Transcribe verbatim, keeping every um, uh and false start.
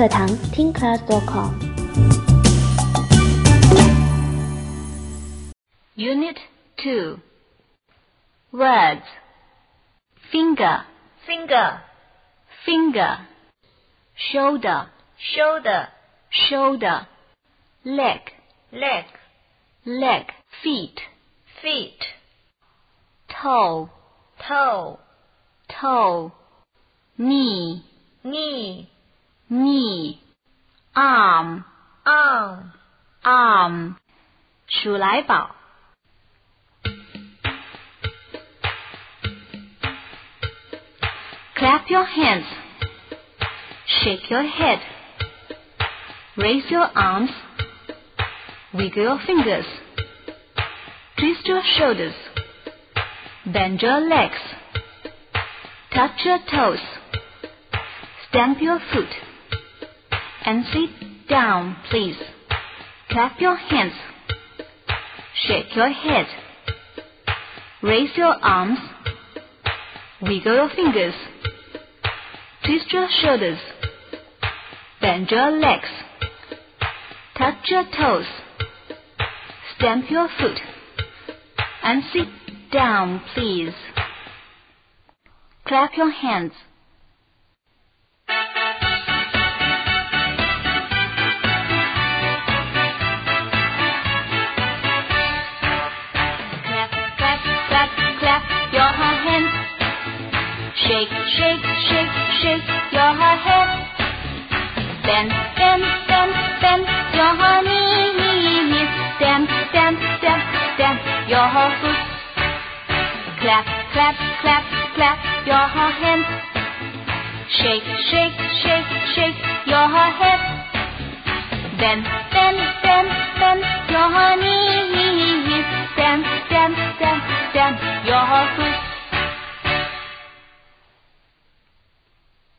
课堂听 class dot com。 Unit two. Words. Finger, finger, finger. Shoulder, shoulder, shoulder. Leg, leg, leg. Feet, feet, toe, toe, toe. Knee, knee, knee. Arm, arm, arm. 数来宝。Clap your hands. Shake your head. Raise your arms. Wiggle your fingers. Twist your shoulders. Bend your legs. Touch your toes. Stamp your foot. And sit down, please. Clap your hands. Shake your head. Raise your arms. Wiggle your fingers. Twist your shoulders. Bend your legs. Touch your toes. Stamp your foot. And sit down, please. Clap your hands. Clap, clap, clap, clap your hands. Shake, shake, shake, shake your head. Bend, bend, bend, bend your knees. Stamp, stamp, stamp, stamp your foot. Clap, clap, clap, clap your hands. Shake, shake, shake, shake your head. Bend, bend, bend, bend your knees. Stamp, stamp, stamp, stamp your foot.